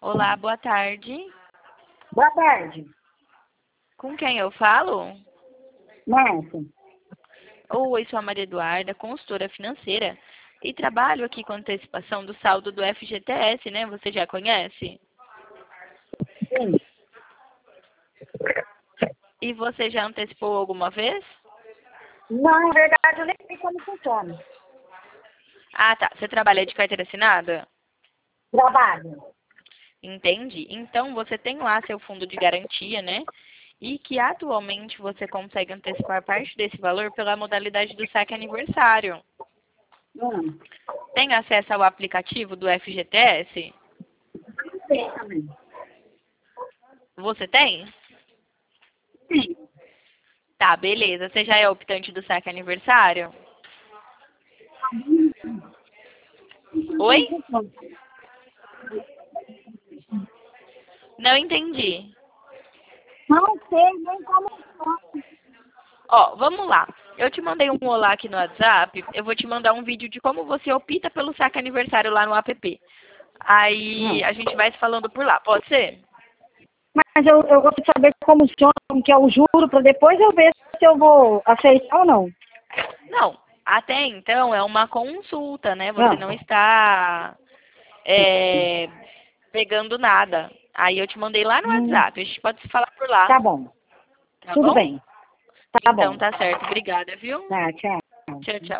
Olá, boa tarde. Boa tarde, Com quem eu falo? Márcia. Oi, sou a Maria Eduarda, consultora financeira, e trabalho aqui com antecipação do saldo do FGTS, né? Você já conhece? Sim. E você já antecipou alguma vez? Não, na verdade, eu nem sei como funciona. Ah, tá. Você trabalha de carteira assinada? Trabalho. Entendi. Então, você tem lá seu fundo de garantia, né? E que atualmente você consegue antecipar parte desse valor pela modalidade do saque aniversário. Não Tem acesso ao aplicativo do FGTS? sei também. Você tem? Sim. Tá, beleza. Você já é optante do saque aniversário? Oi? Não entendi. Não sei nem como funciona. Ó, vamos lá. Eu te mandei um olá aqui no WhatsApp. Eu vou te mandar um vídeo de como você opta pelo saque aniversário lá no app. Aí Não. a gente vai se falando por lá, pode ser? Mas eu gosto de saber como funciona, como que é o juro, para depois eu ver se eu vou aceitar ou não. Não. Até então é uma consulta, né? Você Ah, não está pegando nada. Aí eu te mandei lá no hum, WhatsApp. A gente pode se falar por lá, tá bom. tá Tudo bom? bem. Tá Então bom. tá certo. Obrigada, viu? Tá, tchau. Tchau, tchau.